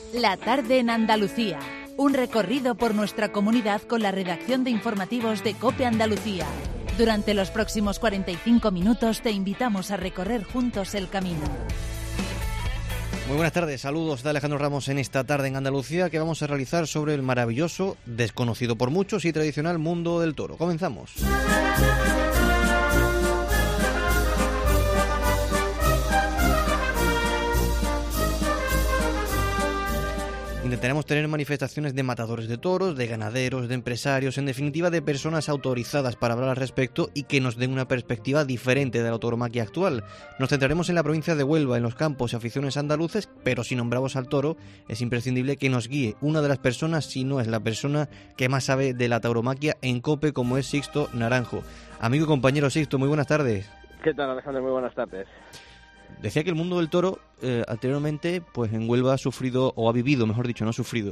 La tarde en Andalucía. Un recorrido por nuestra comunidad con la redacción de informativos de COPE Andalucía. Durante los próximos 45 minutos te invitamos a recorrer juntos el camino. Muy buenas tardes, saludos de Alejandro Ramos en esta tarde en Andalucía que vamos a realizar sobre el maravilloso, desconocido por muchos y tradicional mundo del toro. Comenzamos. Intentaremos tener manifestaciones de matadores de toros, de ganaderos, de empresarios, en definitiva de personas autorizadas para hablar al respecto y que nos den una perspectiva diferente de la tauromaquia actual. Nos centraremos en la provincia de Huelva, en los campos y aficiones andaluces, pero si nombramos al toro, es imprescindible que nos guíe una de las personas, si no es la persona que más sabe de la tauromaquia en COPE, como es Sixto Naranjo. Amigo y compañero Sixto, muy buenas tardes. ¿Qué tal, Alejandro? Muy buenas tardes. Decía que el mundo del toro anteriormente pues en Huelva ha sufrido, o ha vivido, mejor dicho, no ha sufrido,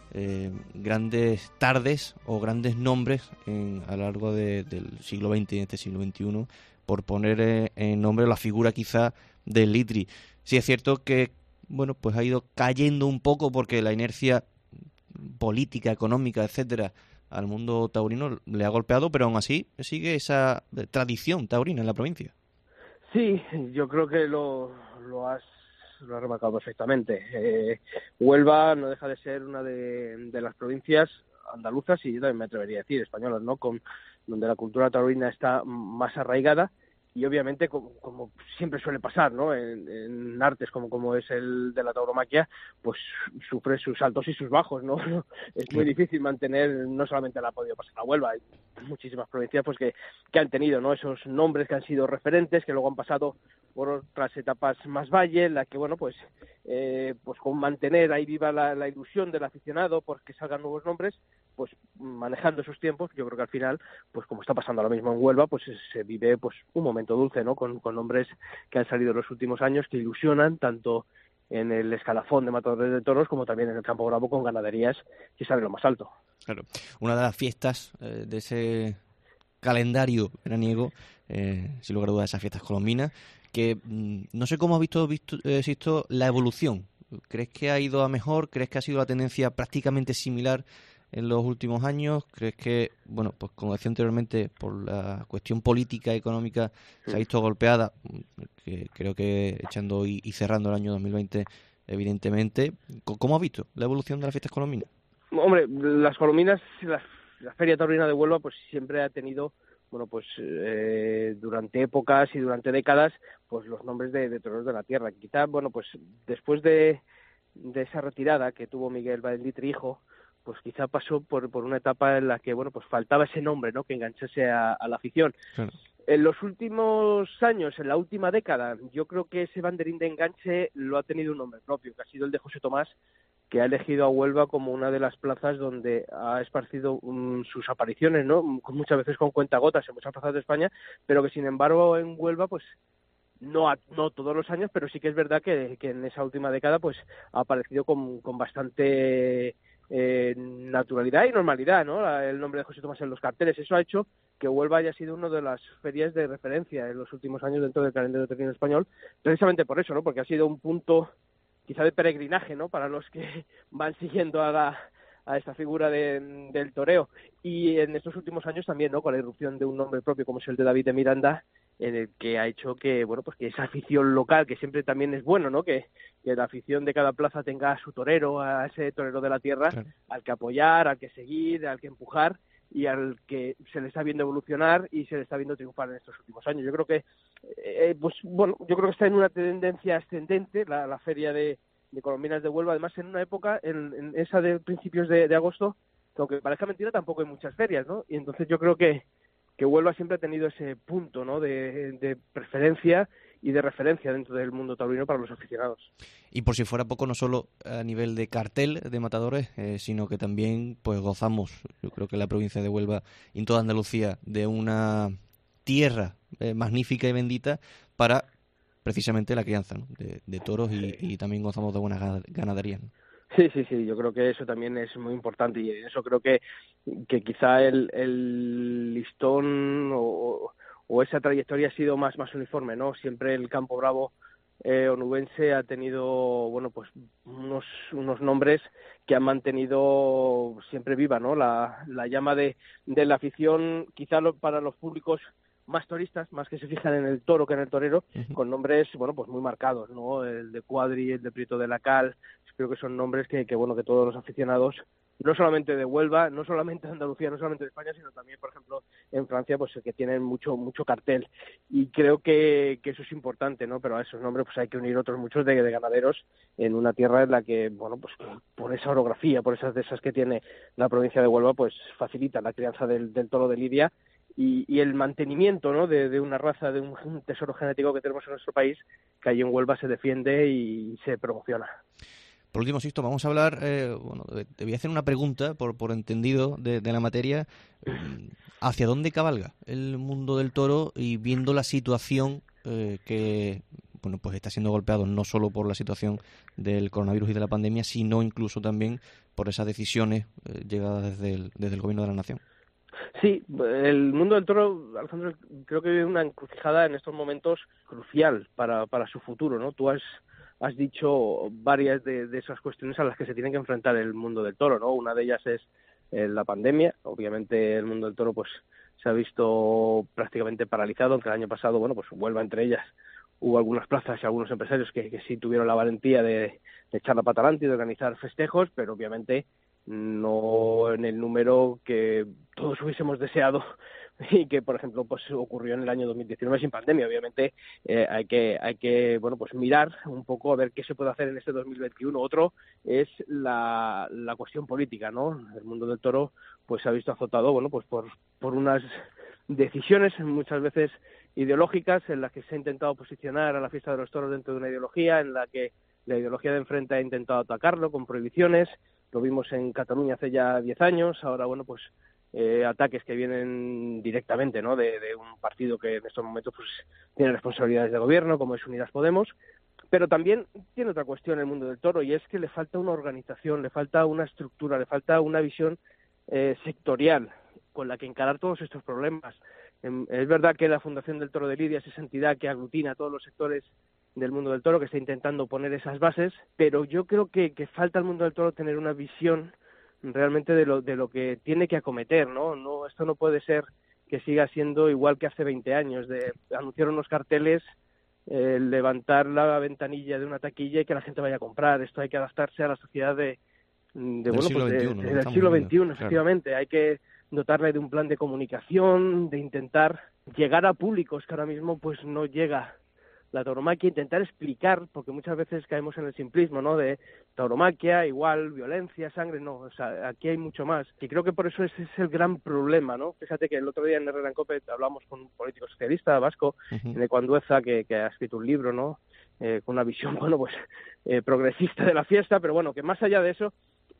grandes tardes o grandes nombres a lo largo del siglo XX y este siglo XXI, por poner en nombre la figura quizá del Litri. Sí es cierto que bueno, pues ha ido cayendo un poco porque la inercia política, económica, etcétera, al mundo taurino le ha golpeado, pero aún así sigue esa tradición taurina en la provincia. Sí, yo creo que lo has remarcado perfectamente. Huelva no deja de ser una de las provincias andaluzas, y yo también me atrevería a decir españolas, ¿no? Donde la cultura taurina está más arraigada. Y obviamente, como siempre suele pasar, ¿no? En artes como es el de la tauromaquia, pues sufre sus altos y sus bajos, ¿no? Es muy difícil mantener, no solamente la ha podido pasar a Huelva, hay muchísimas provincias pues que han tenido, ¿no? Esos nombres que han sido referentes, que luego han pasado por otras etapas más valle, en la que, bueno, pues con mantener ahí viva la ilusión del aficionado, porque salgan nuevos nombres, pues manejando esos tiempos, yo creo que al final, pues como está pasando ahora mismo en Huelva, pues se vive pues un momento dulce, ¿no? Con nombres que han salido en los últimos años, que ilusionan tanto en el escalafón de matadores de toros como también en el campo bravo con ganaderías que salen lo más alto. Claro, una de las fiestas de ese calendario veraniego, sin lugar a dudas, esas fiestas colombinas, que no sé cómo has visto la evolución. ¿Crees que ha ido a mejor? ¿Crees que ha sido la tendencia prácticamente similar en los últimos años? ¿Crees que, bueno, pues como decía anteriormente, por la cuestión política, económica, se ha visto golpeada? Que creo que echando y cerrando el año 2020, evidentemente. ¿Cómo has visto la evolución de las fiestas colombinas? Hombre, las colombinas, la Feria Taurina de Huelva, pues siempre ha tenido, bueno, pues durante épocas y durante décadas, pues los nombres de toreros de la tierra. Quizá, bueno, pues después de esa retirada que tuvo Miguel Litri hijo, pues quizá pasó por una etapa en la que, bueno, pues faltaba ese nombre, ¿no? Que enganchase a la afición. Claro. En los últimos años, en la última década, yo creo que ese banderín de enganche lo ha tenido un nombre propio, que ha sido el de José Tomás, que ha elegido a Huelva como una de las plazas donde ha esparcido sus apariciones, ¿no? Muchas veces con cuentagotas en muchas plazas de España, pero que sin embargo en Huelva, pues no todos los años, pero sí que es verdad que en esa última década pues ha aparecido con bastante naturalidad y normalidad, ¿no? El nombre de José Tomás en los carteles. Eso ha hecho que Huelva haya sido una de las ferias de referencia en los últimos años dentro del calendario taurino español, precisamente por eso, ¿no? Porque ha sido un punto quizá de peregrinaje, ¿no? Para los que van siguiendo a esta figura del toreo. Y en estos últimos años también, ¿no? Con la irrupción de un nombre propio como es el de David de Miranda, en el que ha hecho que, bueno, pues que esa afición local, que siempre también es bueno, ¿no? Que la afición de cada plaza tenga a su torero, a ese torero de la tierra, claro, al que apoyar, al que seguir, al que empujar y al que se le está viendo evolucionar y se le está viendo triunfar en estos últimos años. Yo creo que yo creo que está en una tendencia ascendente la feria de colombinas de Huelva, además en una época, en esa de principios de agosto, que aunque parezca mentira, tampoco hay muchas ferias, ¿no? Y entonces yo creo que Huelva siempre ha tenido ese punto, ¿no? de preferencia y de referencia dentro del mundo taurino para los aficionados. Y por si fuera poco, no solo a nivel de cartel de matadores, sino que también pues gozamos, yo creo que en la provincia de Huelva y en toda Andalucía, de una tierra magnífica y bendita para precisamente la crianza, ¿no? de toros y también gozamos de buenas ganaderías, ¿no? Sí, yo creo que eso también es muy importante y eso creo que quizá el listón o esa trayectoria ha sido más uniforme, ¿no? Siempre el campo bravo onubense ha tenido, bueno, pues unos unos nombres que han mantenido siempre viva, ¿no? La llama de la afición, quizá para los públicos más turistas, más que se fijan en el toro que en el torero, con nombres, bueno, pues muy marcados, ¿no? El de Cuadri, el de Prieto de la Cal, creo que son nombres que bueno, que todos los aficionados, no solamente de Huelva, no solamente de Andalucía, no solamente de España, sino también, por ejemplo, en Francia, pues que tienen mucho cartel. Y creo que eso es importante, ¿no? Pero a esos nombres pues hay que unir otros muchos de ganaderos en una tierra en la que, bueno, pues por esa orografía, por esas dehesas que tiene la provincia de Huelva, pues facilita la crianza del toro de lidia y el mantenimiento, ¿no? de una raza, de un tesoro genético que tenemos en nuestro país, que allí en Huelva se defiende y se promociona. Por último, Sixto, vamos a hablar, te voy a hacer una pregunta por entendido de la materia. ¿Hacia dónde cabalga el mundo del toro y viendo la situación que bueno, pues está siendo golpeado no solo por la situación del coronavirus y de la pandemia, sino incluso también por esas decisiones llegadas desde el gobierno de la nación? Sí, el mundo del toro, Alejandro, creo que vive una encrucijada en estos momentos crucial para su futuro, ¿no? Tú has dicho varias de esas cuestiones a las que se tiene que enfrentar el mundo del toro, ¿no? Una de ellas es la pandemia. Obviamente el mundo del toro pues se ha visto prácticamente paralizado, aunque el año pasado, bueno, pues Huelva entre ellas hubo algunas plazas y algunos empresarios que sí tuvieron la valentía de echar la pata adelante y de organizar festejos, pero obviamente no en el número que todos hubiésemos deseado y que, por ejemplo, pues ocurrió en el año 2019 sin pandemia. Obviamente hay que bueno, pues mirar un poco a ver qué se puede hacer en este 2021. Otro es la cuestión política, ¿no? El mundo del toro pues se ha visto azotado, bueno, pues por unas decisiones muchas veces ideológicas en las que se ha intentado posicionar a la fiesta de los toros dentro de una ideología en la que la ideología de enfrente ha intentado atacarlo con prohibiciones. Lo vimos en Cataluña hace ya 10 años, ahora, bueno, pues ataques que vienen directamente, ¿no? de un partido que en estos momentos pues tiene responsabilidades de gobierno, como es Unidas Podemos, pero también tiene otra cuestión el mundo del toro, y es que le falta una organización, le falta una estructura, le falta una visión sectorial con la que encarar todos estos problemas. Es verdad que la Fundación del Toro de Lidia es esa entidad que aglutina a todos los sectores del mundo del toro, que está intentando poner esas bases, pero yo creo que falta al mundo del toro tener una visión realmente de lo que tiene que acometer, ¿no? Esto no puede ser que siga siendo igual que hace 20 años, de anunciar unos carteles, levantar la ventanilla de una taquilla y que la gente vaya a comprar. Esto hay que adaptarse a la sociedad del siglo XXI, efectivamente. Claro. Hay que dotarle de un plan de comunicación, de intentar llegar a públicos que ahora mismo pues no llega la tauromaquia, intentar explicar, porque muchas veces caemos en el simplismo, ¿no? De tauromaquia igual violencia, sangre, no, o sea, aquí hay mucho más. Y creo que por eso ese es el gran problema, ¿no? Fíjate que el otro día en Herrera en Cope hablamos con un político socialista vasco, Eneco Andueza, que ha escrito un libro, ¿no? Con una visión, bueno, pues progresista de la fiesta, pero bueno, que más allá de eso,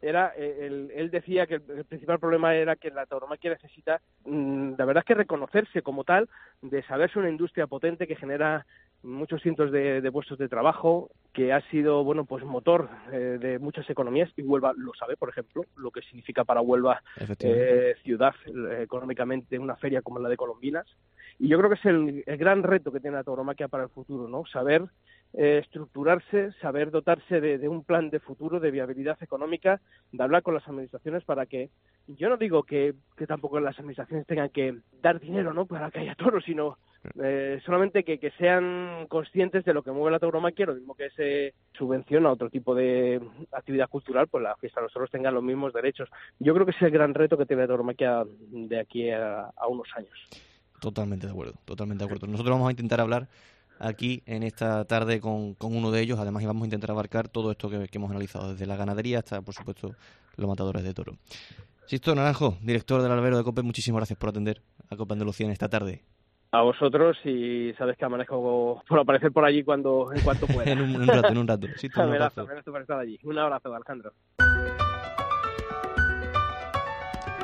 él decía que el principal problema era que la tauromaquia necesita, la verdad es que reconocerse como tal, de saberse una industria potente que genera muchos cientos de puestos de trabajo, que ha sido, bueno, pues motor de muchas economías, y Huelva lo sabe, por ejemplo, lo que significa para Huelva ciudad, económicamente, una feria como la de Colombinas. Y yo creo que es el gran reto que tiene la tauromaquia para el futuro, ¿no? Saber estructurarse, saber dotarse de un plan de futuro, de viabilidad económica, de hablar con las administraciones para que, yo no digo que tampoco las administraciones tengan que dar dinero, ¿no?, para que haya toros, sino solamente que sean conscientes de lo que mueve la tauromaquia, lo mismo que se subvenciona otro tipo de actividad cultural, pues la fiesta de los toros tenga los mismos derechos. Yo creo que es el gran reto que tiene la tauromaquia de aquí a unos años. Totalmente de acuerdo, totalmente de acuerdo. Nosotros vamos a intentar hablar aquí en esta tarde con uno de ellos, además, y vamos a intentar abarcar todo esto que hemos analizado, desde la ganadería hasta, por supuesto, los matadores de toro. Sixto Naranjo, director del albero de COPE, muchísimas gracias por atender a COPE Andalucía en esta tarde. A vosotros, y sabes que amanezco por aparecer por allí en cuanto pueda. en un rato. Sixto, un abrazo. Por estar allí. Un abrazo, Alejandro.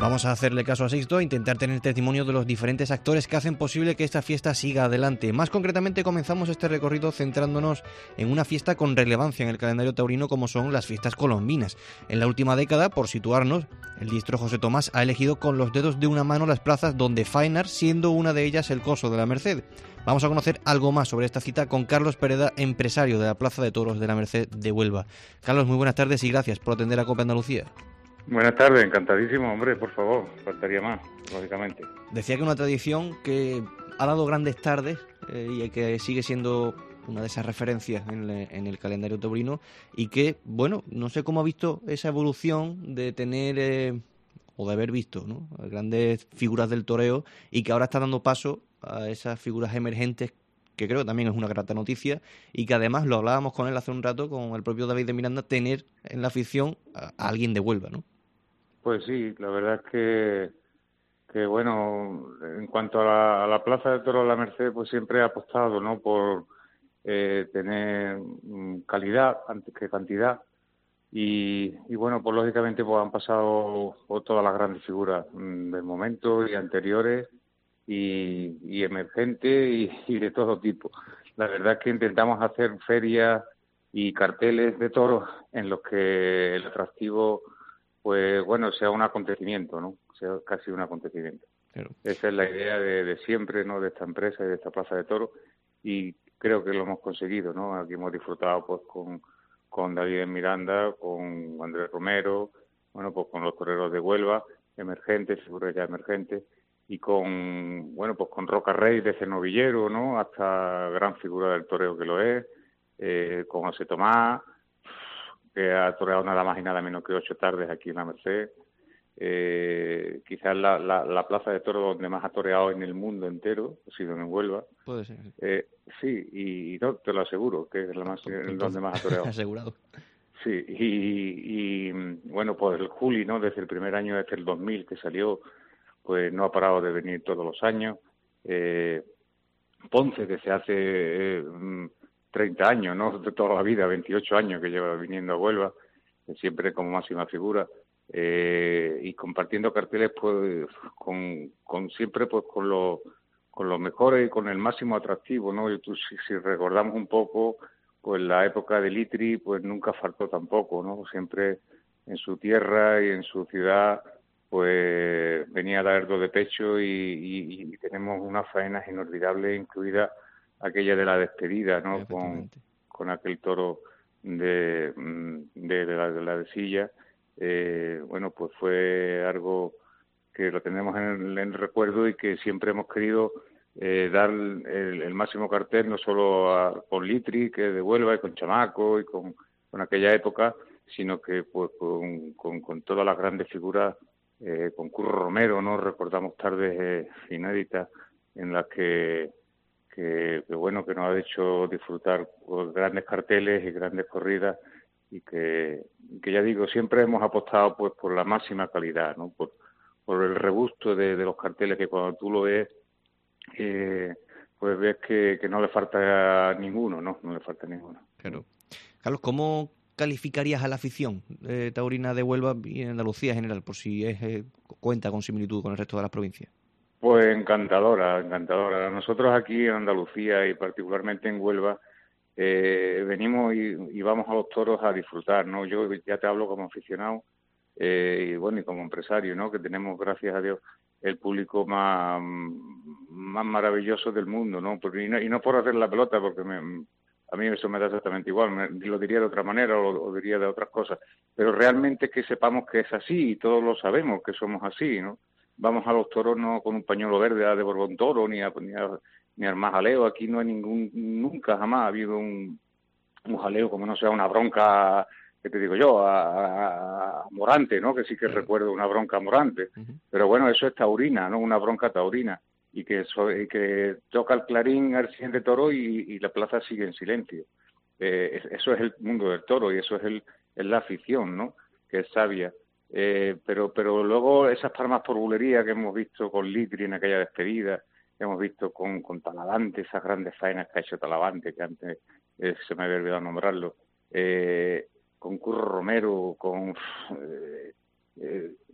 Vamos a hacerle caso a Sixto e intentar tener testimonio de los diferentes actores que hacen posible que esta fiesta siga adelante. Más concretamente, comenzamos este recorrido centrándonos en una fiesta con relevancia en el calendario taurino, como son las fiestas colombinas. En la última década, por situarnos, el diestro José Tomás ha elegido con los dedos de una mano las plazas donde faenar, siendo una de ellas el Coso de la Merced. Vamos a conocer algo más sobre esta cita con Carlos Pereda, empresario de la Plaza de Toros de la Merced de Huelva. Carlos, muy buenas tardes y gracias por atender a COPE Andalucía. Buenas tardes, encantadísimo, hombre, por favor, faltaría más, lógicamente. Decía que una tradición que ha dado grandes tardes y que sigue siendo una de esas referencias en el calendario taurino y que, bueno, no sé cómo ha visto esa evolución de tener o de haber visto, ¿no?, grandes figuras del toreo y que ahora está dando paso a esas figuras emergentes, que creo que también es una grata noticia, y que además, lo hablábamos con él hace un rato, con el propio David de Miranda, tener en la afición a alguien de Huelva, ¿no? Pues sí, la verdad es que bueno, en cuanto a la Plaza de Toros de la Merced, pues siempre he apostado, ¿no?, por tener calidad antes que cantidad, y bueno, pues lógicamente pues han pasado por todas las grandes figuras del momento y anteriores, y emergentes y de todo tipo. La verdad es que intentamos hacer ferias y carteles de toros en los que el atractivo, pues bueno, sea un acontecimiento, ¿no? Sea casi un acontecimiento. Claro. Esa es la idea de siempre, ¿no?, de esta empresa y de esta Plaza de Toros, y creo que lo hemos conseguido, ¿no? Aquí hemos disfrutado pues con David Miranda, con Andrés Romero, bueno, pues con los toreros de Huelva, emergentes, figuras ya emergentes, y con, bueno, pues con Roca Rey desde novillero, ¿no?, hasta gran figura del toreo que lo es, con José Tomás, que ha toreado nada más y nada menos que 8 tardes aquí en la Merced, quizás la plaza de toros donde más ha toreado en el mundo entero, ha sido en Huelva. Puede ser. Sí, y no, te lo aseguro, que es la más, donde más ha toreado. Asegurado. Sí, y bueno, pues el Juli, ¿no?, desde el primer año, desde el 2000 que salió, pues no ha parado de venir todos los años. Ponce, que se hace 30 años, ¿no?, de toda la vida, 28 años que lleva viniendo a Huelva, siempre como máxima figura, y compartiendo carteles pues con siempre pues con los mejores y con el máximo atractivo, ¿no? Y tú, si recordamos un poco, pues la época de Litri pues nunca faltó tampoco, ¿no? Siempre en su tierra y en su ciudad pues venía a dar do de pecho, y tenemos unas faenas inolvidables, incluida aquella de la despedida, ¿no?, con aquel toro de la de Silla. Bueno, pues fue algo que lo tenemos en el recuerdo y que siempre hemos querido dar el máximo cartel, no solo con Litri, que es de Huelva, y con Chamaco, y con aquella época, sino que pues con todas las grandes figuras, con Curro Romero, ¿no? Recordamos tardes inéditas en las que bueno, que nos ha hecho disfrutar pues, grandes carteles y grandes corridas, y que ya digo, siempre hemos apostado pues por la máxima calidad, ¿no? Por el regusto de los carteles, que cuando tú lo ves, pues ves que no le falta ninguno, ¿no? No le falta ninguno. Claro. Carlos, ¿cómo calificarías a la afición taurina de Huelva y en Andalucía en general, por si cuenta con similitud con el resto de las provincias? Pues encantadora. Nosotros aquí en Andalucía y particularmente en Huelva venimos y vamos a los toros a disfrutar, ¿no? Yo ya te hablo como aficionado y bueno, y como empresario, ¿no? Que tenemos, gracias a Dios, el público más maravilloso del mundo, ¿no? Y no por hacer la pelota, porque a mí eso me da exactamente igual, lo diría de otra manera o diría de otras cosas, pero realmente que sepamos que es así, y todos lo sabemos que somos así, ¿no? Vamos a los toros no con un pañuelo verde de Borbón Toro, ni al más jaleo. Aquí no hay nunca jamás ha habido un jaleo, como no sea una bronca, que te digo yo, a Morante, ¿no? Que sí que recuerdo una bronca a Morante. Pero bueno, eso es taurina, ¿no? Una bronca taurina. Y que toca el clarín al siguiente toro y la plaza sigue en silencio. Eso es el mundo del toro, y eso es la afición, ¿no? Que es sabia. Pero luego esas palmas por bulería que hemos visto con Litri en aquella despedida, que hemos visto con Talavante, esas grandes faenas que ha hecho Talavante, que antes se me había olvidado nombrarlo, con Curro Romero, con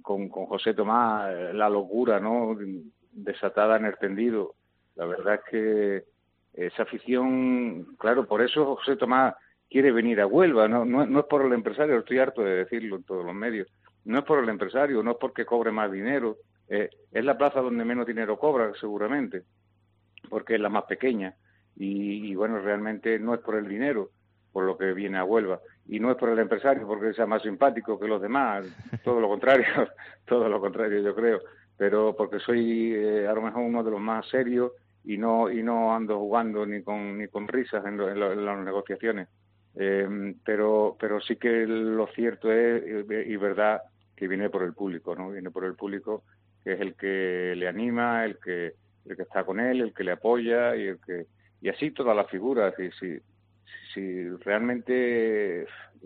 con José Tomás, la locura, ¿no? Desatada en el tendido. La verdad es que esa afición, claro, por eso José Tomás quiere venir a Huelva, no es por el empresario, estoy harto de decirlo en todos los medios, no es por el empresario, no es porque cobre más dinero, es la plaza donde menos dinero cobra, seguramente, porque es la más pequeña, y bueno, realmente no es por el dinero, por lo que viene a Huelva, y no es por el empresario, porque sea más simpático que los demás, todo lo contrario, todo lo contrario yo creo, pero porque soy a lo mejor uno de los más serios, y no ando jugando ni con risas en las negociaciones. Pero sí que lo cierto es, y verdad, que viene por el público, ¿no? Viene por el público, que es el que le anima, el que está con él, el que le apoya, y así todas las figuras. Si realmente,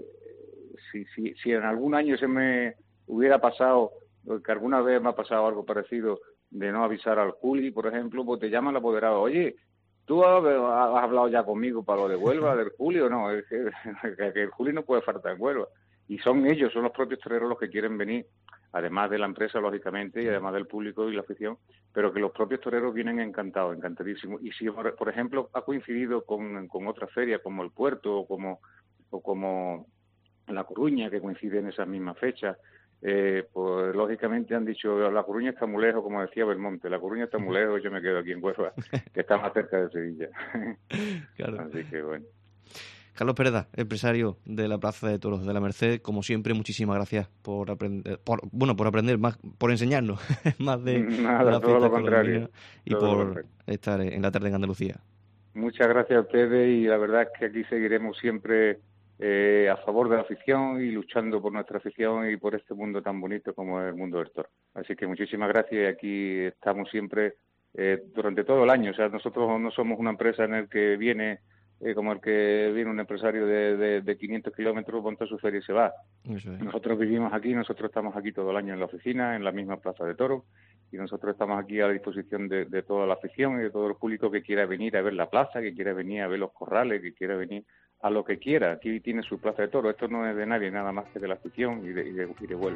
si en algún año se me hubiera pasado, que alguna vez me ha pasado algo parecido, de no avisar al Juli, por ejemplo, pues te llama el apoderado, oye, ¿tú has hablado ya conmigo para lo de Huelva, del Juli o no? Es que el Juli no puede faltar en Huelva. Y son los propios toreros los que quieren venir, además de la empresa, lógicamente, y además del público y la afición, pero que los propios toreros vienen encantados, encantadísimos. Y si, por ejemplo, ha coincidido con otra feria, como el Puerto o como La Coruña, que coincide en esas mismas fechas, pues lógicamente han dicho, La Coruña está muy lejos, como decía Belmonte, La Coruña está muy lejos, yo me quedo aquí en Huelva, que está más cerca de Sevilla. Claro. Así que bueno. Carlos Pereda, empresario de la Plaza de Toros de la Merced, como siempre, muchísimas gracias por aprender más, por enseñarnos más de Nada, la todo fiesta lo contrario, y por estar en la tarde en Andalucía. Muchas gracias a ustedes, y la verdad es que aquí seguiremos siempre a favor de la afición y luchando por nuestra afición y por este mundo tan bonito como es el mundo del toro. Así que muchísimas gracias, y aquí estamos siempre durante todo el año. O sea, nosotros no somos una empresa en el que viene como el que viene un empresario de 500 kilómetros, monta su feria y se va. Eso es. Nosotros vivimos aquí, nosotros estamos aquí todo el año en la oficina, en la misma plaza de toros, y nosotros estamos aquí a la disposición de toda la afición y de todo el público que quiera venir a ver la plaza, que quiera venir a ver los corrales, que quiera venir a lo que quiera. Aquí tiene su plaza de toros. Esto no es de nadie, nada más que de la afición y de Huelva.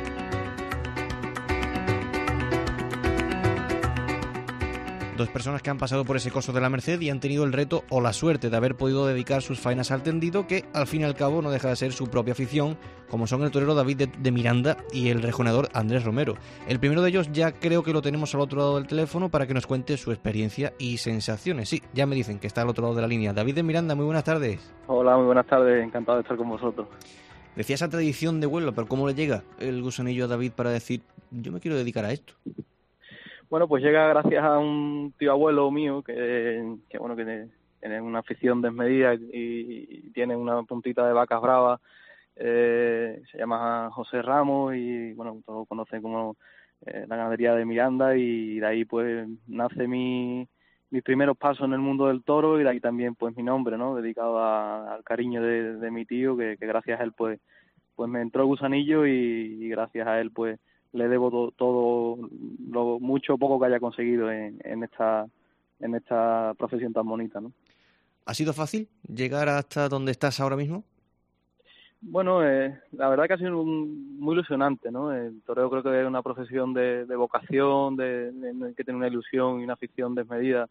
Dos personas que han pasado por ese coso de la Merced y han tenido el reto o la suerte de haber podido dedicar sus faenas al tendido, que al fin y al cabo no deja de ser su propia afición, como son el torero David de Miranda y el rejoneador Andrés Romero. El primero de ellos ya creo que lo tenemos al otro lado del teléfono para que nos cuente su experiencia y sensaciones. Sí, ya me dicen que está al otro lado de la línea. David de Miranda, muy buenas tardes. Hola, muy buenas tardes, encantado de estar con vosotros. Decía esa tradición de Huelva, pero ¿cómo le llega el gusanillo a David para decir, yo me quiero dedicar a esto? Bueno, pues llega gracias a un tío abuelo mío que tiene una afición desmedida y tiene una puntita de vacas bravas. Se llama José Ramos y bueno, todos conocen como la ganadería de Miranda, y de ahí pues nace mis primeros pasos en el mundo del toro, y de ahí también pues mi nombre, ¿no? Dedicado al cariño de mi tío, que gracias a él pues me entró el gusanillo, y gracias a él pues le debo todo lo mucho o poco que haya conseguido en esta profesión tan bonita, ¿no? ¿Ha sido fácil llegar hasta donde estás ahora mismo? Bueno, la verdad que ha sido muy ilusionante, ¿no? El toreo creo que es una profesión de vocación, que tiene una ilusión y una afición desmedida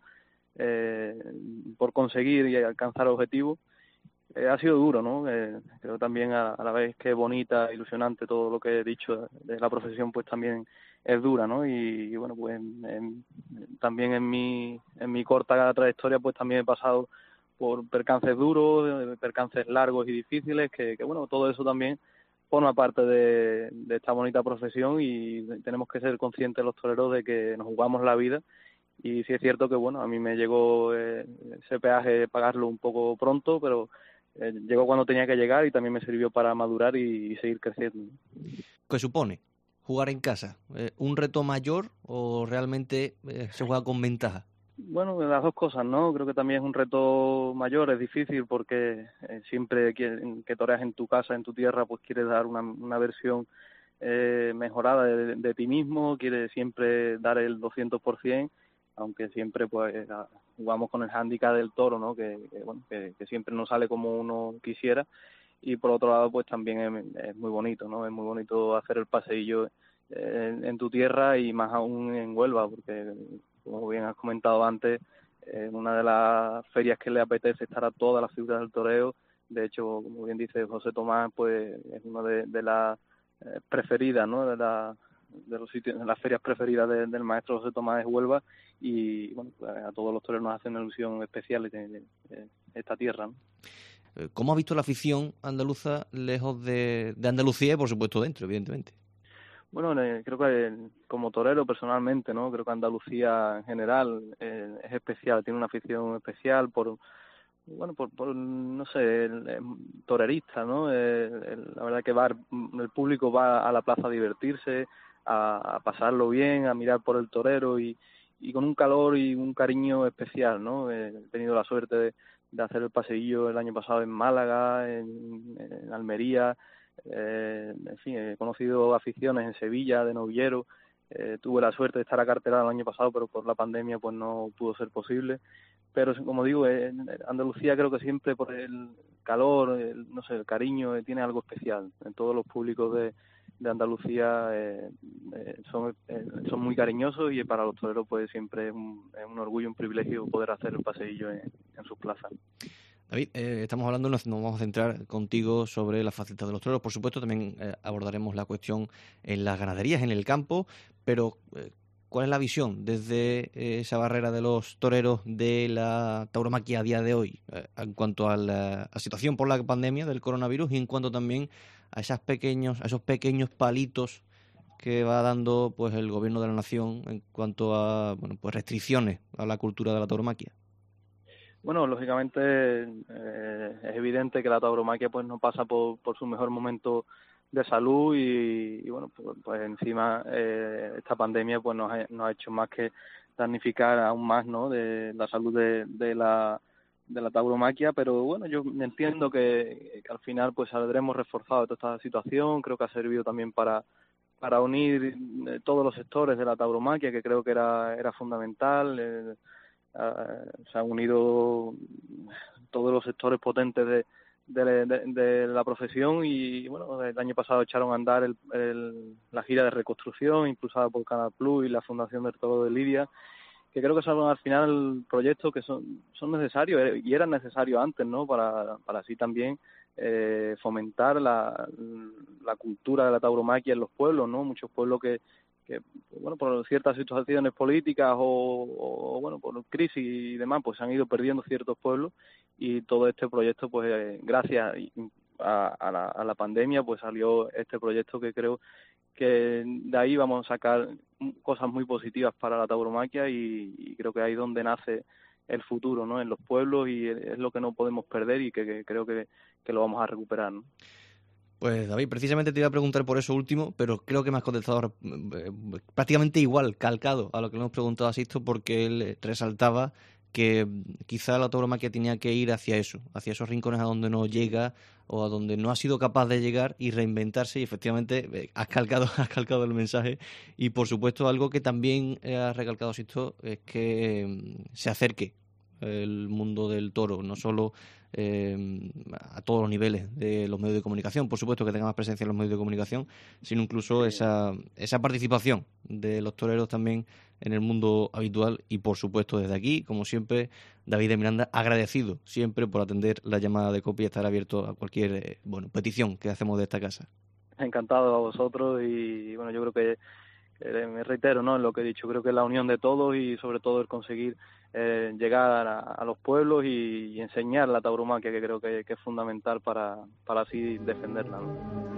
por conseguir y alcanzar objetivos. Ha sido duro, ¿no? Creo también a la vez que bonita, ilusionante, todo lo que he dicho de la profesión, pues también es dura, ¿no? Y bueno, pues también en mi corta trayectoria, pues también he pasado por percances duros, percances largos y difíciles, que bueno, todo eso también forma parte de esta bonita profesión, y tenemos que ser conscientes los toreros de que nos jugamos la vida. Y sí es cierto que, bueno, a mí me llegó ese peaje pagarlo un poco pronto, pero llegó cuando tenía que llegar, y también me sirvió para madurar y seguir creciendo. ¿Qué supone jugar en casa? ¿Un reto mayor o realmente se juega con ventaja? Bueno, las dos cosas, ¿no? Creo que también es un reto mayor, es difícil porque siempre que toreas en tu casa, en tu tierra, pues quieres dar una versión mejorada de ti mismo, quieres siempre dar el 200%, aunque siempre pues jugamos con el hándicap del toro, ¿no? Que siempre no sale como uno quisiera. Y por otro lado pues también es muy bonito, ¿no? Es muy bonito hacer el paseillo en tu tierra y más aún en Huelva, porque como bien has comentado antes, una de las ferias que le apetece estar a todas las figuras del toreo. De hecho, como bien dice José Tomás, pues es una de las preferidas, ¿no? De los sitios, de las ferias preferidas del maestro José Tomás es Huelva, y bueno, pues a todos los toreros nos hace una ilusión especial de esta tierra, ¿no? ¿Cómo ha visto la afición andaluza lejos de Andalucía y por supuesto dentro, evidentemente? Bueno, creo que como torero personalmente, ¿no? Creo que Andalucía en general es especial, tiene una afición especial por no sé, el torerista, ¿no? La verdad que el público va a la plaza a divertirse, a pasarlo bien, a mirar por el torero y con un calor y un cariño especial, ¿no? He tenido la suerte de hacer el paseillo el año pasado en Málaga, en Almería, en fin, he conocido aficiones en Sevilla, de novillero. Tuve la suerte de estar acartelado el año pasado, pero por la pandemia pues no pudo ser posible. Pero como digo, en Andalucía creo que siempre por el calor, no sé, el cariño, tiene algo especial. En todos los públicos de Andalucía son muy cariñosos, y para los toreros pues siempre es un orgullo, un privilegio poder hacer el paseillo en sus plazas. David, estamos hablando, nos vamos a centrar contigo sobre la faceta de los toreros. Por supuesto, también abordaremos la cuestión en las ganaderías, en el campo, pero ¿cuál es la visión desde esa barrera de los toreros de la tauromaquia a día de hoy en cuanto a la situación por la pandemia del coronavirus y en cuanto también a esos pequeños palitos que va dando pues el gobierno de la nación en cuanto a pues restricciones a la cultura de la tauromaquia? Bueno, lógicamente es evidente que la tauromaquia pues no pasa por su mejor momento de salud, y bueno, pues encima esta pandemia pues nos ha hecho más que damnificar aún más, ¿no?, de la salud de la tauromaquia. Pero bueno, yo entiendo que al final pues saldremos reforzados de toda esta situación. Creo que ha servido también para unir todos los sectores de la tauromaquia, que creo que era fundamental. Se han unido todos los sectores potentes de la profesión, y bueno, el año pasado echaron a andar la gira de reconstrucción impulsada por Canal Plus y la Fundación del Toro de Lidia, que creo que son al final proyectos que son necesarios y eran necesarios antes, ¿no?, para así también fomentar la cultura de la tauromaquia en los pueblos, ¿no? Muchos pueblos que bueno, por ciertas situaciones políticas o bueno, por crisis y demás, pues se han ido perdiendo ciertos pueblos, y todo este proyecto, pues gracias a la pandemia, pues salió este proyecto, que creo que de ahí vamos a sacar cosas muy positivas para la tauromaquia, y creo que ahí es donde nace el futuro, ¿no?, en los pueblos, y es lo que no podemos perder, y que creo que lo vamos a recuperar, ¿no? Pues David, precisamente te iba a preguntar por eso último, pero creo que me has contestado prácticamente igual, calcado a lo que le hemos preguntado a Sixto, porque él resaltaba que quizá la tauromaquia tenía que ir hacia eso, hacia esos rincones a donde no llega o a donde no ha sido capaz de llegar, y reinventarse, y efectivamente has calcado el mensaje. Y por supuesto algo que también ha recalcado Sixto es que se acerque el mundo del toro, no solo a todos los niveles de los medios de comunicación, por supuesto que tenga más presencia en los medios de comunicación, sino incluso esa participación de los toreros también en el mundo habitual. Y por supuesto desde aquí, como siempre, David de Miranda, agradecido siempre por atender la llamada de COPE y estar abierto a cualquier petición que hacemos de esta casa. Encantado a vosotros, y bueno, yo creo que me reitero, ¿no?, en lo que he dicho. Creo que es la unión de todos, y sobre todo el conseguir llegar a los pueblos y enseñar la tauromaquia, que creo que es fundamental para así defenderla, ¿no?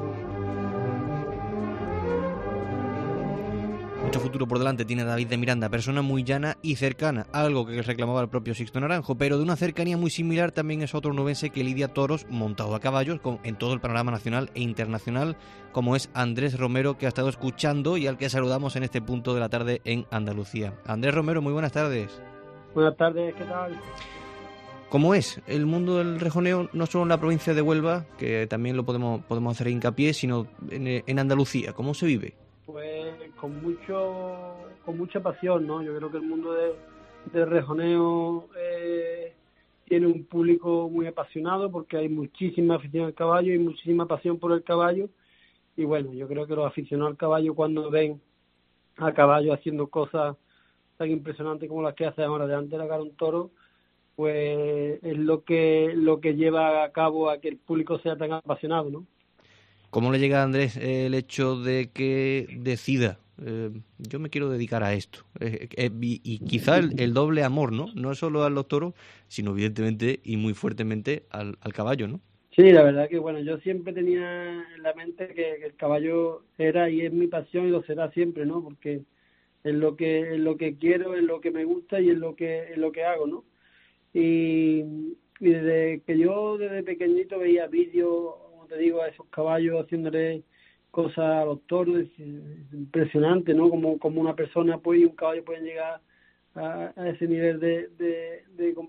Mucho futuro por delante tiene David de Miranda, persona muy llana y cercana, algo que reclamaba el propio Sixto Naranjo, pero de una cercanía muy similar también es otro nubense que lidia toros montado a caballos en todo el panorama nacional e internacional, como es Andrés Romero, que ha estado escuchando y al que saludamos en este punto de la tarde en Andalucía. Andrés Romero, muy buenas tardes. Buenas tardes, ¿qué tal? ¿Cómo es el mundo del rejoneo, no solo en la provincia de Huelva, que también lo podemos hacer hincapié, sino en Andalucía? ¿Cómo se vive? Pues con mucha pasión, ¿no? Yo creo que el mundo del rejoneo tiene un público muy apasionado, porque hay muchísima afición al caballo y muchísima pasión por el caballo, bueno, yo creo que los aficionados al caballo, cuando ven a caballo haciendo cosas tan impresionantes como las que hace ahora delante de la cara de un toro, pues es lo que lleva a cabo a que el público sea tan apasionado, ¿no? ¿Cómo le llega a Andrés el hecho de que decida, yo me quiero dedicar a esto? Y quizá el doble amor, ¿no? No solo a los toros, sino evidentemente y muy fuertemente al caballo, ¿no? Sí, la verdad que bueno, yo siempre tenía en la mente que el caballo era y es mi pasión y lo será siempre, ¿no? Porque es lo que quiero, es lo que me gusta y es lo que hago, ¿no? Y desde que yo desde pequeñito veía vídeos, como te digo, a esos caballos haciéndole cosas a los toros, es impresionante, ¿no? Como una persona y un caballo pueden llegar a ese nivel de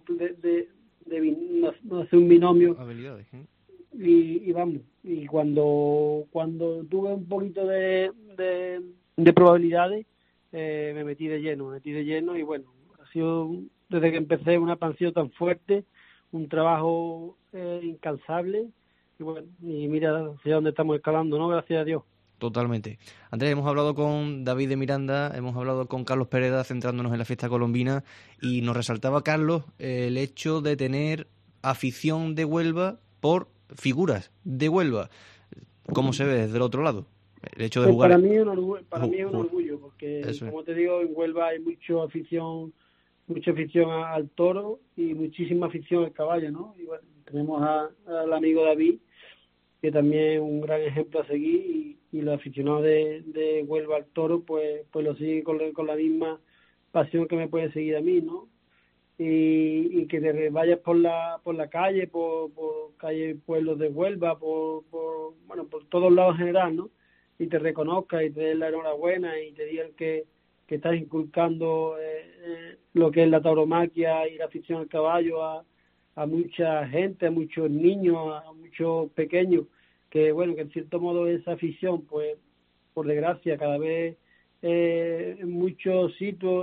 no hacer un binomio. Habilidades, ¿eh? Y vamos, y cuando tuve un poquito de probabilidades, me metí de lleno y bueno, ha sido desde que empecé una pasión tan fuerte, un trabajo incansable y bueno, y mira hacia dónde estamos escalando, ¿no? Gracias a Dios. Totalmente. Andrés, hemos hablado con David de Miranda, hemos hablado con Carlos Pereda, centrándonos en la fiesta colombina, y nos resaltaba, Carlos, el hecho de tener afición de Huelva por figuras de Huelva. ¿Cómo se ve desde el otro lado? El hecho de pues jugar... Para mí es un orgullo, porque como te digo, en Huelva hay mucha afición al toro y muchísima afición al caballo, ¿no? Y bueno, tenemos al amigo David, que también es un gran ejemplo a seguir, y los aficionados de Huelva al toro pues lo siguen con la misma pasión que me puede seguir a mí, ¿no? Y que te vayas por la calle, por calle pueblos de Huelva, por todos lados en general, ¿no? Y te reconozca y te den la enhorabuena y te digan que estás inculcando lo que es la tauromaquia y la afición al caballo a mucha gente, a muchos niños, a muchos pequeños, que bueno, que en cierto modo esa afición, pues por desgracia cada vez en muchos sitios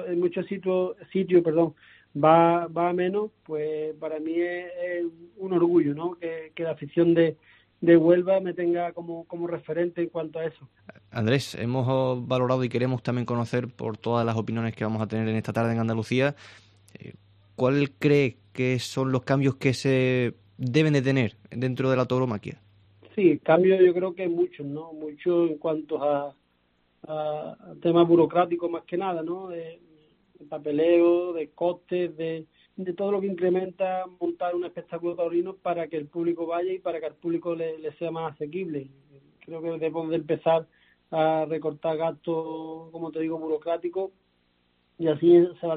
va a menos, pues para mí es un orgullo, ¿no? Que la afición de Huelva me tenga como referente en cuanto a eso. Andrés, hemos valorado y queremos también conocer, por todas las opiniones que vamos a tener en esta tarde en Andalucía, ¿cuál cree que son los cambios que se deben de tener dentro de la tauromaquia? Sí, cambios yo creo que muchos, ¿no? Muchos en cuanto a temas burocráticos más que nada, ¿no? De papeleo, de costes, de todo lo que incrementa montar un espectáculo taurino para que el público vaya y para que al público le sea más asequible. Creo que debemos de empezar a recortar gastos, como te digo, burocráticos, y así se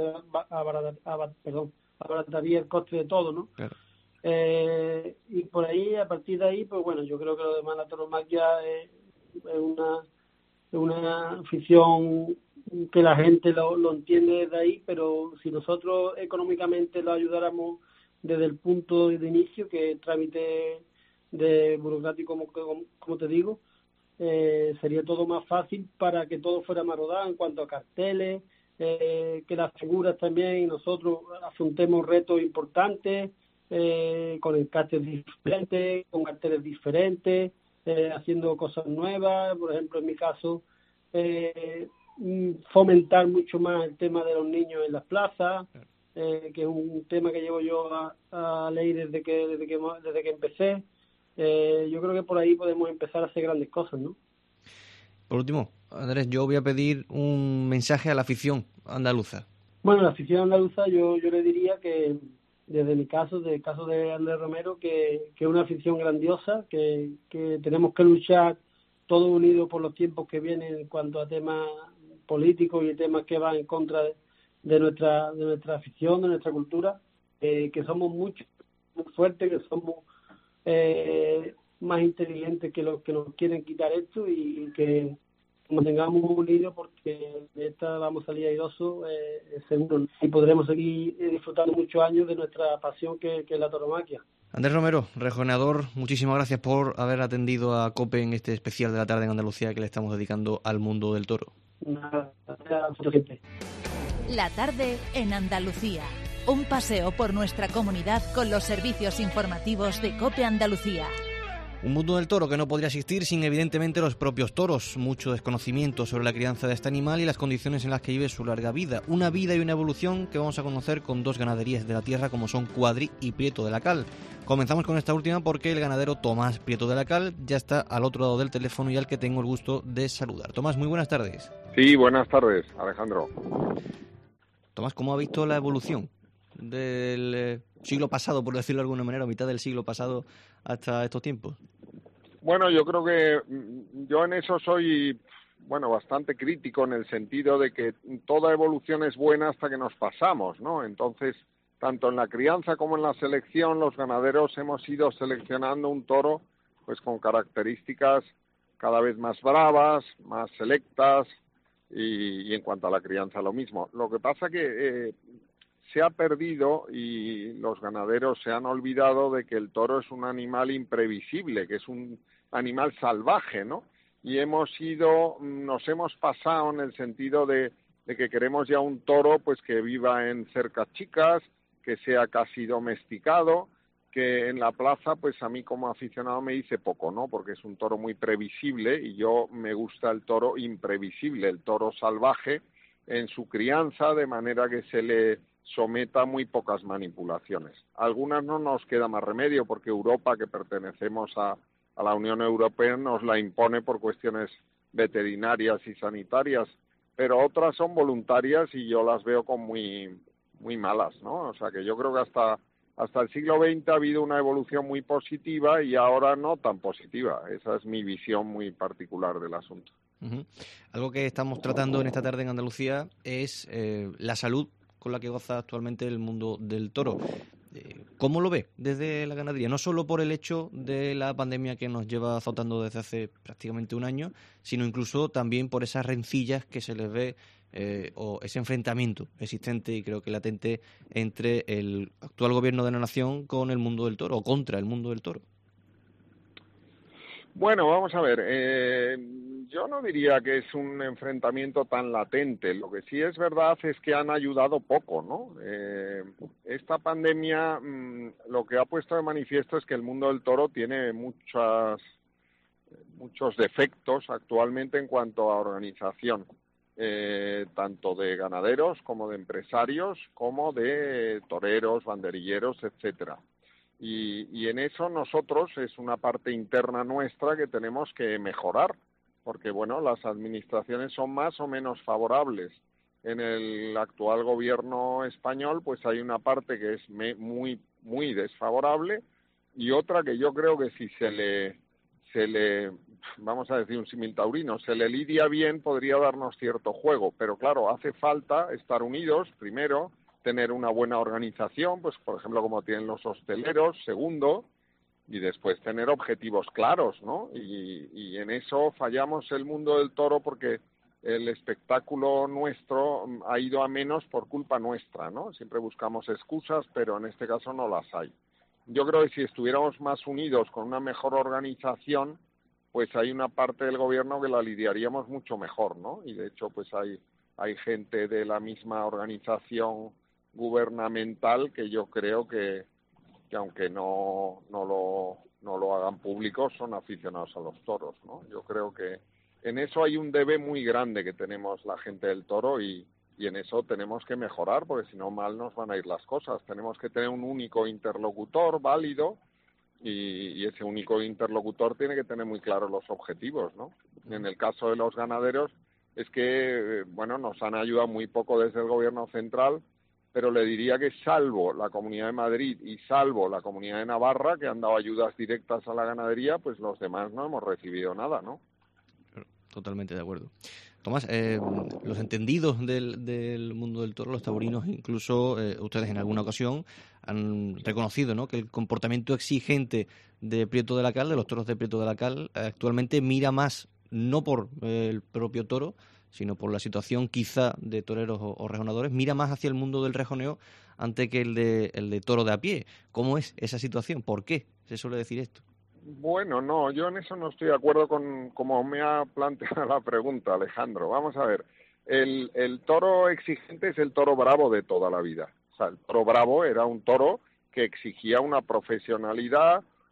abarataría el coste de todo, ¿no? Claro. Y por ahí, a partir de ahí, pues bueno, yo creo que lo demás, la tauromaquia es una afición que la gente lo entiende desde ahí, pero si nosotros económicamente lo ayudáramos desde el punto de inicio, que es trámite de burocrático, como te digo, sería todo más fácil para que todo fuera más rodado en cuanto a carteles, que las figuras también, y nosotros afrontemos retos importantes, con encartes diferentes, con carteles diferentes, haciendo cosas nuevas. Por ejemplo, en mi caso, fomentar mucho más el tema de los niños en las plazas, que es un tema que llevo yo a ley desde que empecé. Yo creo que por ahí podemos empezar a hacer grandes cosas, ¿no? Por último, Andrés, yo voy a pedir un mensaje a la afición andaluza. Bueno, la afición andaluza yo le diría que, desde mi caso, del caso de Andrés Romero, que es una afición grandiosa, que tenemos que luchar todos unidos por los tiempos que vienen en cuanto a temas políticos y temas que van en contra de nuestra afición, de nuestra cultura, que somos muy fuertes, que somos más inteligentes que los que nos quieren quitar esto, y que nos mantengamos unidos, porque de esta vamos a salir airosos, seguro, y podremos seguir disfrutando muchos años de nuestra pasión que es la tauromaquia. Andrés Romero, rejoneador, muchísimas gracias por haber atendido a COPE en este especial de la tarde en Andalucía que le estamos dedicando al mundo del toro. Nada, la tarde en Andalucía. Un paseo por nuestra comunidad con los servicios informativos de COPE Andalucía. Un mundo del toro que no podría existir sin, evidentemente, los propios toros. Mucho desconocimiento sobre la crianza de este animal y las condiciones en las que vive su larga vida. Una vida y una evolución que vamos a conocer con dos ganaderías de la tierra como son Cuadri y Prieto de la Cal. Comenzamos con esta última porque el ganadero Tomás Prieto de la Cal ya está al otro lado del teléfono y al que tengo el gusto de saludar. Tomás, muy buenas tardes. Sí, buenas tardes, Alejandro. Tomás, ¿cómo ha visto la evolución del siglo pasado, por decirlo de alguna manera, o mitad del siglo pasado hasta estos tiempos? Bueno, yo creo que yo en eso soy, bastante crítico en el sentido de que toda evolución es buena hasta que nos pasamos, ¿no? Entonces, tanto en la crianza como en la selección, los ganaderos hemos ido seleccionando un toro pues con características cada vez más bravas, más selectas y en cuanto a la crianza lo mismo. Lo que pasa que se ha perdido y los ganaderos se han olvidado de que el toro es un animal imprevisible, que es un animal salvaje, ¿no? Y nos hemos pasado en el sentido de que queremos ya un toro pues que viva en cercas chicas, que sea casi domesticado, que en la plaza pues a mí como aficionado me dice poco, ¿no? Porque es un toro muy previsible y yo me gusta el toro imprevisible, el toro salvaje en su crianza, de manera que se le someta a muy pocas manipulaciones. Algunas no nos queda más remedio porque Europa, que pertenecemos a la Unión Europea, nos la impone por cuestiones veterinarias y sanitarias, pero otras son voluntarias y yo las veo como muy malas, ¿no? O sea que yo creo que hasta el siglo XX ha habido una evolución muy positiva y ahora no tan positiva. Esa es mi visión muy particular del asunto. Uh-huh. Algo que estamos tratando en esta tarde en Andalucía es la salud con la que goza actualmente el mundo del toro. ¿Cómo lo ve desde la ganadería? No solo por el hecho de la pandemia que nos lleva azotando desde hace prácticamente un año, sino incluso también por esas rencillas que se les ve o ese enfrentamiento existente y creo que latente entre el actual gobierno de la nación con el mundo del toro o contra el mundo del toro. Bueno, vamos a ver, yo no diría que es un enfrentamiento tan latente. Lo que sí es verdad es que han ayudado poco, ¿no? Esta pandemia lo que ha puesto de manifiesto es que el mundo del toro tiene muchos defectos actualmente en cuanto a organización, tanto de ganaderos como de empresarios, como de toreros, banderilleros, etcétera. Y en eso nosotros es una parte interna nuestra que tenemos que mejorar, porque las administraciones son más o menos favorables. En el actual gobierno español pues hay una parte que es muy desfavorable y otra que yo creo que si se le vamos a decir un símil taurino, se le lidia bien podría darnos cierto juego, pero claro, hace falta estar unidos primero, tener una buena organización, pues por ejemplo como tienen los hosteleros, segundo, y después tener objetivos claros, ¿no? Y en eso fallamos el mundo del toro porque el espectáculo nuestro ha ido a menos por culpa nuestra, ¿no? Siempre buscamos excusas, pero en este caso no las hay. Yo creo que si estuviéramos más unidos con una mejor organización, pues hay una parte del gobierno que la lidiaríamos mucho mejor, ¿no? Y de hecho pues hay gente de la misma organización gubernamental que yo creo que aunque no lo hagan público son aficionados a los toros, ¿no? Yo creo que en eso hay un debe muy grande que tenemos la gente del toro y en eso tenemos que mejorar porque si no mal nos van a ir las cosas. Tenemos que tener un único interlocutor válido y ese único interlocutor tiene que tener muy claros los objetivos, ¿no? En el caso de los ganaderos es que nos han ayudado muy poco desde el gobierno central, pero le diría que salvo la Comunidad de Madrid y salvo la Comunidad de Navarra, que han dado ayudas directas a la ganadería, pues los demás no hemos recibido nada, ¿no? Totalmente de acuerdo. Tomás, los entendidos del mundo del toro, los taurinos, incluso ustedes en alguna ocasión han reconocido, ¿no?, que el comportamiento exigente de Prieto de la Cal, de los toros de Prieto de la Cal, actualmente mira más, no por el propio toro, sino por la situación quizá de toreros o rejonadores, mira más hacia el mundo del rejoneo antes que el de toro de a pie. ¿Cómo es esa situación? ¿Por qué se suele decir esto? Bueno, no, yo en eso no estoy de acuerdo con como me ha planteado la pregunta, Alejandro. Vamos a ver, el toro exigente es el toro bravo de toda la vida. O sea, el toro bravo era un toro que exigía una profesionalidad,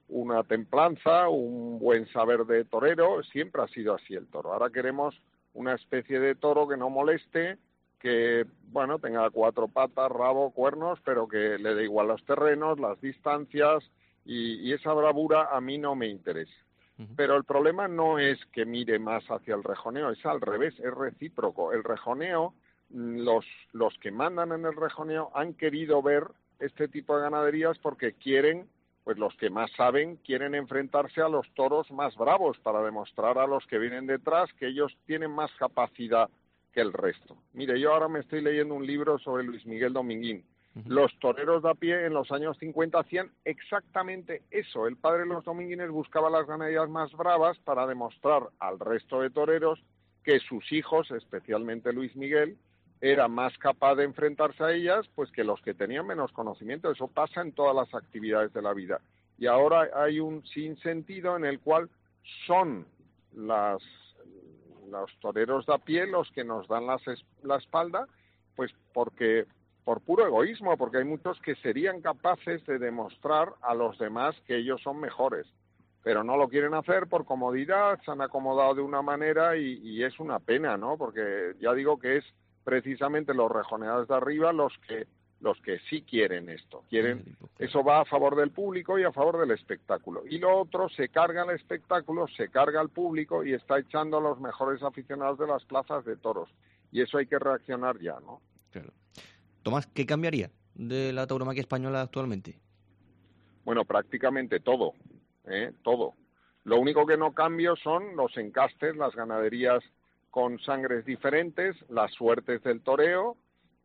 una templanza, un buen saber de torero. Siempre ha sido así el toro. Ahora queremos una especie de toro que no moleste, que, bueno, tenga 4 patas, rabo, cuernos, pero que le dé igual los terrenos, las distancias, y esa bravura a mí no me interesa. Pero el problema no es que mire más hacia el rejoneo, es al revés, es recíproco. El rejoneo, los que mandan en el rejoneo han querido ver este tipo de ganaderías porque quieren, pues los que más saben, quieren enfrentarse a los toros más bravos para demostrar a los que vienen detrás que ellos tienen más capacidad que el resto. Mire, yo ahora me estoy leyendo un libro sobre Luis Miguel Dominguín. Los toreros de a pie en los años 50 hacían exactamente eso. El padre de los dominguines buscaba las ganaderías más bravas para demostrar al resto de toreros que sus hijos, especialmente Luis Miguel, era más capaz de enfrentarse a ellas pues que los que tenían menos conocimiento. Eso pasa en todas las actividades de la vida. Y ahora hay un sinsentido en el cual son los toreros de a pie los que nos dan la espalda, pues porque por puro egoísmo, porque hay muchos que serían capaces de demostrar a los demás que ellos son mejores, pero no lo quieren hacer por comodidad, se han acomodado de una manera y es una pena, ¿no? Porque ya digo que es precisamente los rejoneados de arriba los que sí quieren esto, eso va a favor del público y a favor del espectáculo, y lo otro se carga el espectáculo, se carga el público y está echando a los mejores aficionados de las plazas de toros, y eso hay que reaccionar ya, ¿no? Claro. Tomás, ¿qué cambiaría de la tauromaquia española actualmente? Bueno, prácticamente todo, todo. Lo único que no cambio son los encastes, las ganaderías con sangres diferentes, las suertes del toreo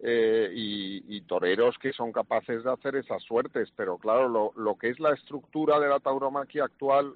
y toreros que son capaces de hacer esas suertes. Pero claro, lo que es la estructura de la tauromaquia actual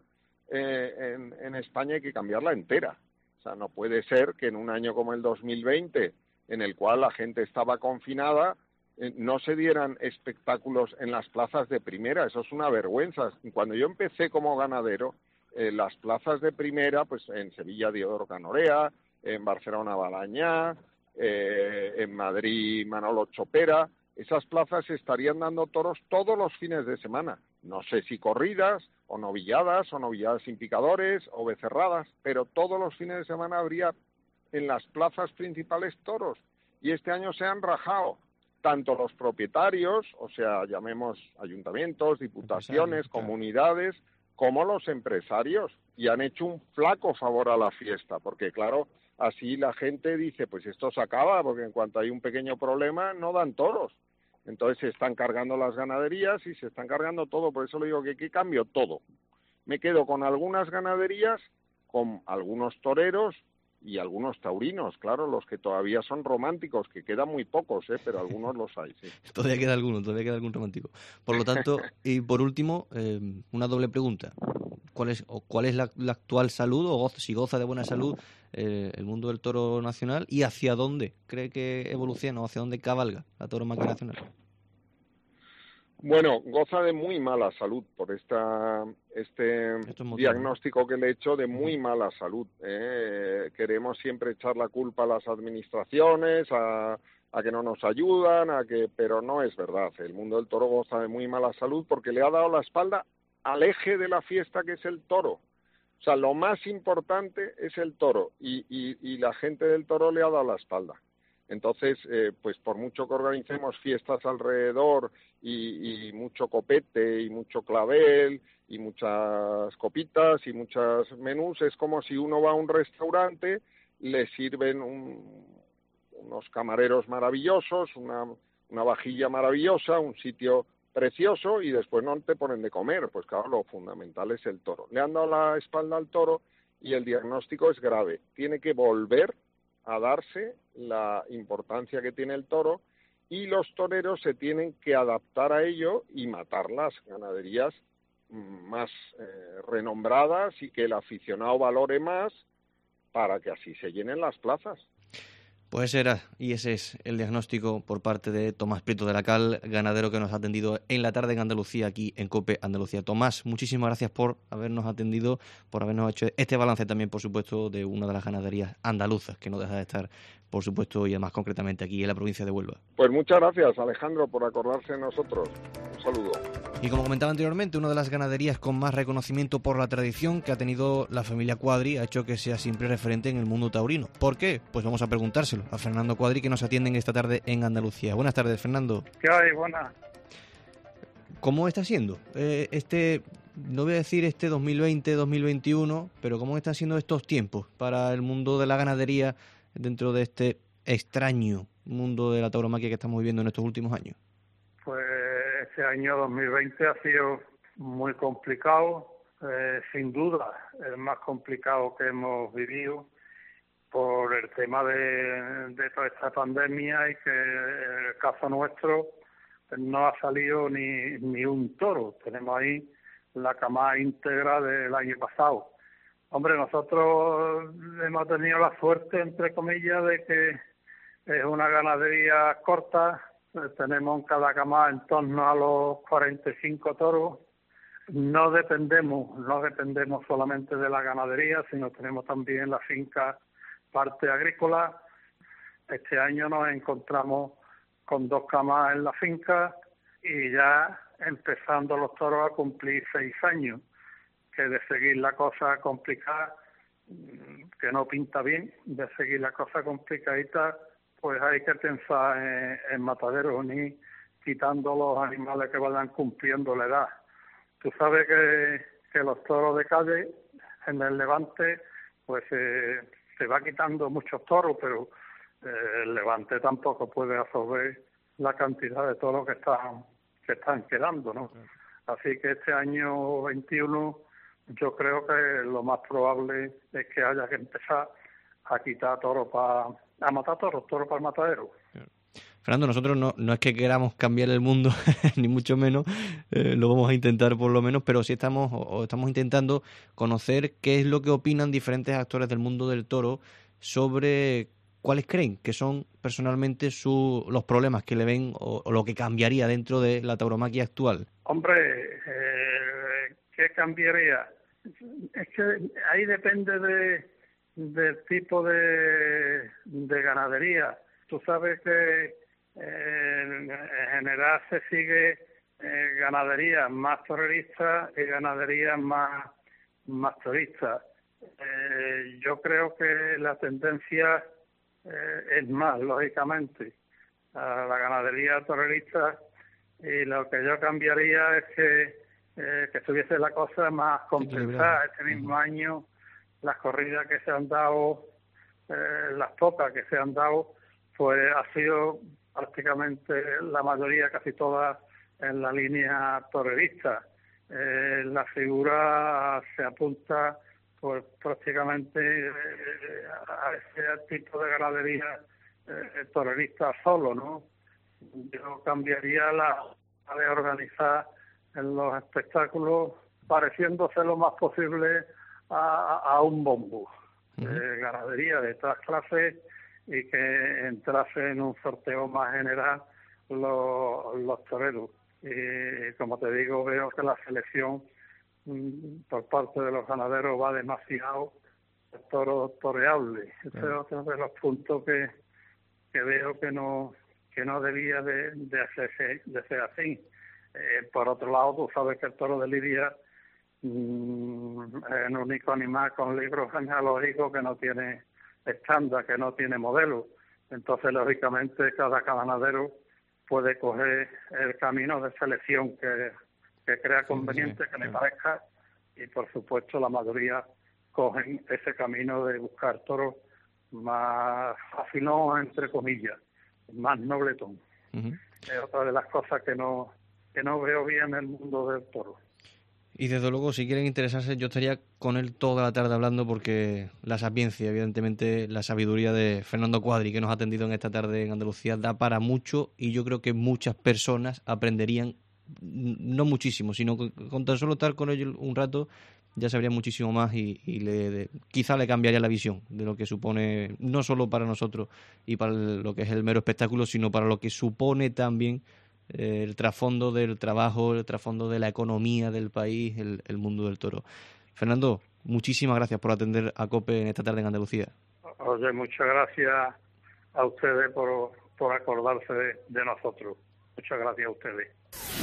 en España hay que cambiarla entera. O sea, no puede ser que en un año como el 2020, en el cual la gente estaba confinada, no se dieran espectáculos en las plazas de primera. Eso es una vergüenza. Cuando yo empecé como ganadero, las plazas de primera, pues en Sevilla Diodoro Canorea, en Barcelona Balañá, en Madrid Manolo Chopera, esas plazas estarían dando toros todos los fines de semana. No sé si corridas, o novilladas sin picadores, o becerradas, pero todos los fines de semana habría en las plazas principales toros, y este año se han rajado tanto los propietarios, o sea, llamemos ayuntamientos, diputaciones, comunidades, como los empresarios, y han hecho un flaco favor a la fiesta, porque claro, así la gente dice, pues esto se acaba, porque en cuanto hay un pequeño problema no dan toros, entonces se están cargando las ganaderías y se están cargando todo. Por eso le digo que cambio todo. Me quedo con algunas ganaderías, con algunos toreros y algunos taurinos, claro, los que todavía son románticos, que quedan muy pocos, pero algunos los hay, sí. Todavía queda algún romántico. Por lo tanto, y por último, una doble pregunta. ¿Cuál es la actual salud, o si goza de buena salud el mundo del toro nacional, y hacia dónde cree que evoluciona o hacia dónde cabalga la tauromaquia nacional? Bueno, goza de muy mala salud por este diagnóstico que le he hecho, de muy mala salud. Queremos siempre echar la culpa a las administraciones, a que no nos ayudan, pero no es verdad. El mundo del toro goza de muy mala salud porque le ha dado la espalda al eje de la fiesta, que es el toro. O sea, lo más importante es el toro, y la gente del toro le ha dado la espalda. Entonces, pues por mucho que organicemos fiestas alrededor y mucho copete y mucho clavel y muchas copitas y muchos menús, es como si uno va a un restaurante, le sirven unos camareros maravillosos, una vajilla maravillosa, un sitio precioso, y después no te ponen de comer. Pues claro, lo fundamental es el toro. Le han dado la espalda al toro y el diagnóstico es grave. Tiene que volver a darse la importancia que tiene el toro, y los toreros se tienen que adaptar a ello y matar las ganaderías más renombradas, y que el aficionado valore más, para que así se llenen las plazas. Pues ese es el diagnóstico por parte de Tomás Prieto de la Cal, ganadero que nos ha atendido en la tarde en Andalucía, aquí en COPE Andalucía. Tomás, muchísimas gracias por habernos atendido, por habernos hecho este balance también, por supuesto, de una de las ganaderías andaluzas, que no deja de estar, por supuesto, y además concretamente aquí en la provincia de Huelva. Pues muchas gracias, Alejandro, por acordarse de nosotros. Un saludo. Y como comentaba anteriormente, una de las ganaderías con más reconocimiento por la tradición que ha tenido la familia Cuadri ha hecho que sea siempre referente en el mundo taurino. ¿Por qué? Pues vamos a preguntárselo a Fernando Cuadri, que nos atiende esta tarde en Andalucía. Buenas tardes, Fernando. ¿Qué hay? Buenas. ¿Cómo está siendo no voy a decir 2020-2021, pero cómo están siendo estos tiempos para el mundo de la ganadería dentro de este extraño mundo de la tauromaquia que estamos viviendo en estos últimos años? Pues este año 2020 ha sido muy complicado, sin duda el más complicado que hemos vivido por el tema de toda esta pandemia, y que en el caso nuestro no ha salido ni un toro. Tenemos ahí la camada íntegra del año pasado. Hombre, nosotros hemos tenido la suerte, entre comillas, de que es una ganadería corta. Tenemos en cada camada en torno a los 45 toros. No dependemos solamente de la ganadería, sino tenemos también la finca parte agrícola. Este año nos encontramos con 2 camadas en la finca y ya empezando los toros a cumplir 6 años, que de seguir la cosa complicada, que no pinta bien, de seguir la cosa complicadita, pues hay que pensar en mataderos, ni quitando los animales que vayan cumpliendo la edad. Tú sabes que los toros de calle en el Levante, pues se va quitando muchos toros, pero el Levante tampoco puede absorber la cantidad de toros que están quedando, ¿no? Así que este año 21 yo creo que lo más probable es que haya que empezar a quitar toros a matar toros para el matadero. Fernando, nosotros no es que queramos cambiar el mundo, ni mucho menos, lo vamos a intentar por lo menos, pero sí estamos intentando conocer qué es lo que opinan diferentes actores del mundo del toro sobre cuáles creen que son personalmente los problemas que le ven o lo que cambiaría dentro de la tauromaquia actual. Hombre, ¿qué cambiaría? Es que ahí depende del tipo de ganadería. Tú sabes que en general se sigue ganadería más torerista y ganadería más torista. Yo creo que la tendencia es más, lógicamente, a la ganadería torerista, y lo que yo cambiaría es que estuviese la cosa más compensada. Este mismo año las corridas que se han dado, las pocas que se han dado, pues ha sido prácticamente la mayoría, casi todas, en la línea torerista. La figura se apunta pues prácticamente a ese tipo de ganadería torerista solo, ¿no? Yo cambiaría la de organizar en los espectáculos pareciéndose lo más posible a un bombo. Ganadería de todas clases, y que entrase en un sorteo más general los toreros. Y como te digo, veo que la selección por parte de los ganaderos va demasiado toreable. Ese es otro de los puntos que veo que no debía de ser así. Por otro lado, tú sabes que el toro de Lidia es el único animal con libros genealógicos que no tiene estándar, que no tiene modelo. Entonces, lógicamente, cada ganadero puede coger el camino de selección que crea conveniente, que le parezca, y por supuesto la mayoría cogen ese camino de buscar toros más afinos, entre comillas, más nobletón. Es otra de las cosas que no veo bien en el mundo del toro. Y desde luego, si quieren interesarse, yo estaría con él toda la tarde hablando, porque la sapiencia, evidentemente, la sabiduría de Fernando Cuadri, que nos ha atendido en esta tarde en Andalucía, da para mucho, y yo creo que muchas personas aprenderían, no muchísimo, sino con tan solo estar con ellos un rato, ya sabrían muchísimo más, y quizá le cambiaría la visión de lo que supone, no solo para nosotros y para lo que es el mero espectáculo, sino para lo que supone también el trasfondo del trabajo, el trasfondo de la economía del país, el mundo del toro. Fernando, muchísimas gracias por atender a COPE en esta tarde en Andalucía. Oye, muchas gracias a ustedes por acordarse de nosotros. Muchas gracias a ustedes.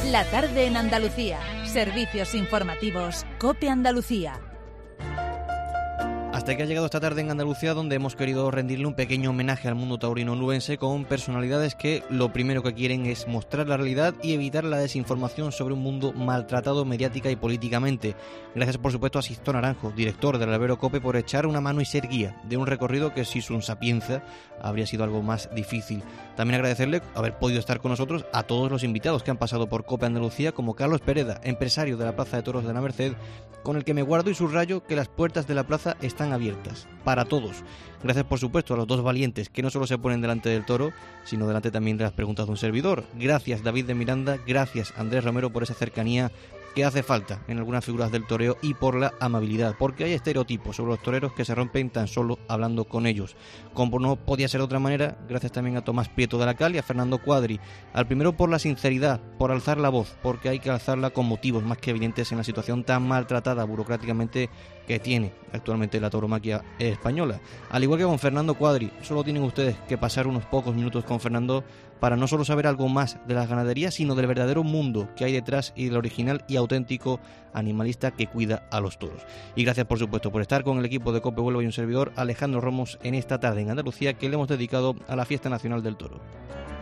La tarde en Andalucía. Servicios informativos COPE Andalucía. Hasta que ha llegado esta tarde en Andalucía, donde hemos querido rendirle un pequeño homenaje al mundo taurino onubense con personalidades que lo primero que quieren es mostrar la realidad y evitar la desinformación sobre un mundo maltratado mediática y políticamente. Gracias, por supuesto, a Sixto Naranjo, director del albero COPE, por echar una mano y ser guía de un recorrido que, si su sapienza, habría sido algo más difícil. También agradecerle haber podido estar con nosotros a todos los invitados que han pasado por COPE Andalucía, como Carlos Pereda, empresario de la Plaza de Toros de la Merced, con el que me guardo y subrayo que las puertas de la plaza están abiertas para todos. Gracias, por supuesto, a los dos valientes que no solo se ponen delante del toro, sino delante también de las preguntas de un servidor. Gracias, David de Miranda, gracias, Andrés Romero, por esa cercanía que hace falta en algunas figuras del toreo y por la amabilidad, porque hay estereotipos sobre los toreros que se rompen tan solo hablando con ellos. Como no podía ser de otra manera, gracias también a Tomás Prieto de la Cal y a Fernando Cuadri. Al primero por la sinceridad, por alzar la voz, porque hay que alzarla con motivos más que evidentes en la situación tan maltratada burocráticamente que tiene actualmente la tauromaquia española. Al igual que con Fernando Cuadri, solo tienen ustedes que pasar unos pocos minutos con Fernando para no solo saber algo más de las ganaderías, sino del verdadero mundo que hay detrás y del original y auténtico animalista que cuida a los toros. Y gracias, por supuesto, por estar con el equipo de COPE Huelva y un servidor, Alejandro Ramos, en esta tarde en Andalucía que le hemos dedicado a la Fiesta Nacional del Toro.